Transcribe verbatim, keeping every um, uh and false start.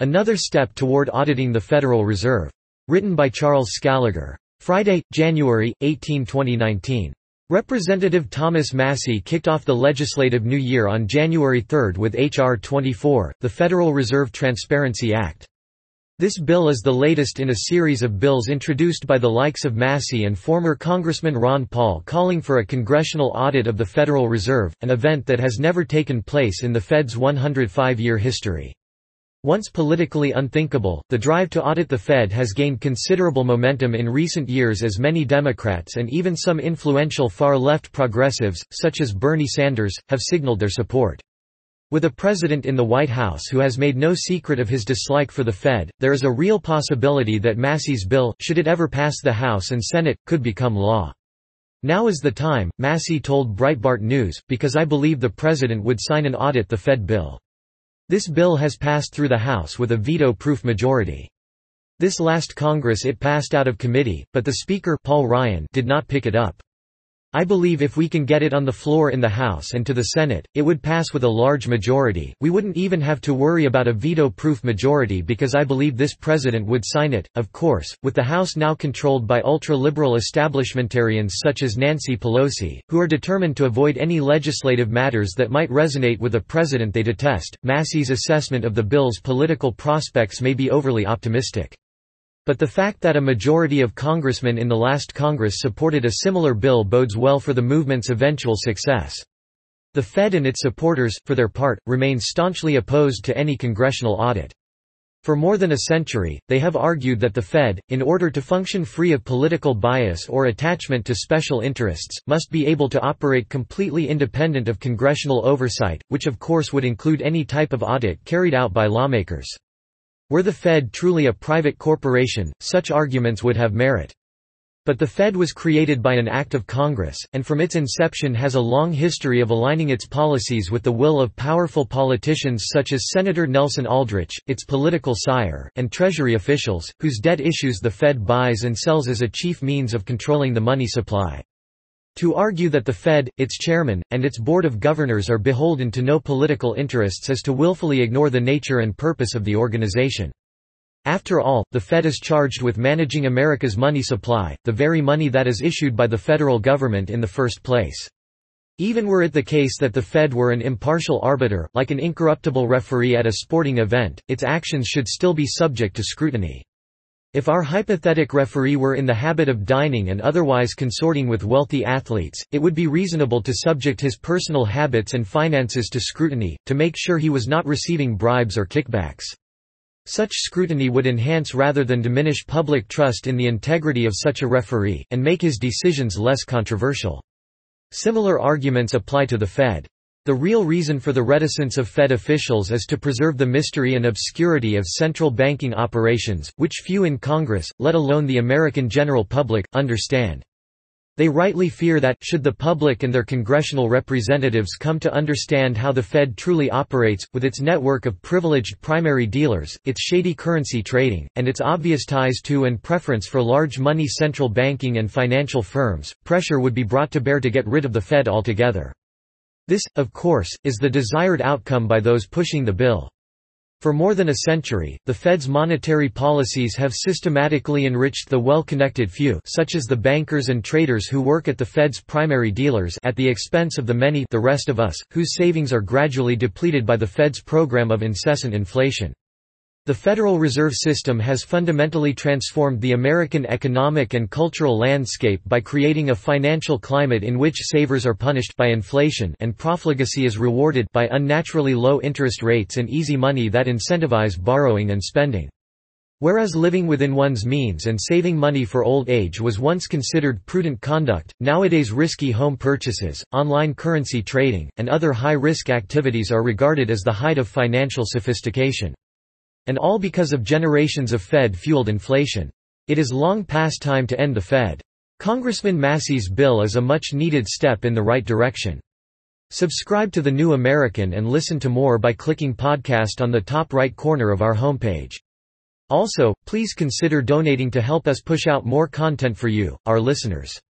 Another step toward auditing the Federal Reserve. Written by Charles Scaliger. Friday, January eighteenth twenty nineteen. Representative Thomas Massie kicked off the legislative new year on January third with H R twenty-four, the Federal Reserve Transparency Act. This bill is the latest in a series of bills introduced by the likes of Massie and former Congressman Ron Paul calling for a congressional audit of the Federal Reserve, an event that has never taken place in the Fed's one hundred five year history. Once politically unthinkable, the drive to audit the Fed has gained considerable momentum in recent years as many Democrats and even some influential far-left progressives, such as Bernie Sanders, have signaled their support. With a president in the White House who has made no secret of his dislike for the Fed, there is a real possibility that Massie's bill, should it ever pass the House and Senate, could become law. Now is the time, Massie told Breitbart News, because I believe the president would sign and audit the Fed bill. This bill has passed through the House with a veto-proof majority. This last Congress it passed out of committee, but the Speaker, Paul Ryan, did not pick it up. I believe if we can get it on the floor in the House and to the Senate, it would pass with a large majority. We wouldn't even have to worry about a veto-proof majority because I believe this president would sign it. Of course, with the House now controlled by ultra-liberal establishmentarians such as Nancy Pelosi, who are determined to avoid any legislative matters that might resonate with a president they detest, Massie's assessment of the bill's political prospects may be overly optimistic. But the fact that a majority of congressmen in the last Congress supported a similar bill bodes well for the movement's eventual success. The Fed and its supporters, for their part, remain staunchly opposed to any congressional audit. For more than a century, they have argued that the Fed, in order to function free of political bias or attachment to special interests, must be able to operate completely independent of congressional oversight, which of course would include any type of audit carried out by lawmakers. Were the Fed truly a private corporation, such arguments would have merit. But the Fed was created by an act of Congress, and from its inception has a long history of aligning its policies with the will of powerful politicians such as Senator Nelson Aldrich, its political sire, and Treasury officials, whose debt issues the Fed buys and sells as a chief means of controlling the money supply. To argue that the Fed, its chairman, and its board of governors are beholden to no political interests is to willfully ignore the nature and purpose of the organization. After all, the Fed is charged with managing America's money supply, the very money that is issued by the federal government in the first place. Even were it the case that the Fed were an impartial arbiter, like an incorruptible referee at a sporting event, its actions should still be subject to scrutiny. If our hypothetical referee were in the habit of dining and otherwise consorting with wealthy athletes, it would be reasonable to subject his personal habits and finances to scrutiny, to make sure he was not receiving bribes or kickbacks. Such scrutiny would enhance rather than diminish public trust in the integrity of such a referee, and make his decisions less controversial. Similar arguments apply to the Fed. The real reason for the reticence of Fed officials is to preserve the mystery and obscurity of central banking operations, which few in Congress, let alone the American general public, understand. They rightly fear that, should the public and their congressional representatives come to understand how the Fed truly operates, with its network of privileged primary dealers, its shady currency trading, and its obvious ties to and preference for large money central banking and financial firms, pressure would be brought to bear to get rid of the Fed altogether. This, of course, is the desired outcome by those pushing the bill. For more than a century, the Fed's monetary policies have systematically enriched the well-connected few, such as the bankers and traders who work at the Fed's primary dealers, at the expense of the many, the rest of us, whose savings are gradually depleted by the Fed's program of incessant inflation. The Federal Reserve System has fundamentally transformed the American economic and cultural landscape by creating a financial climate in which savers are punished by inflation and profligacy is rewarded by unnaturally low interest rates and easy money that incentivize borrowing and spending. Whereas living within one's means and saving money for old age was once considered prudent conduct, nowadays risky home purchases, online currency trading, and other high-risk activities are regarded as the height of financial sophistication. And all because of generations of Fed-fueled inflation. It is long past time to end the Fed. Congressman Massie's bill is a much-needed step in the right direction. Subscribe to The New American and listen to more by clicking podcast on the top right corner of our homepage. Also, please consider donating to help us push out more content for you, our listeners.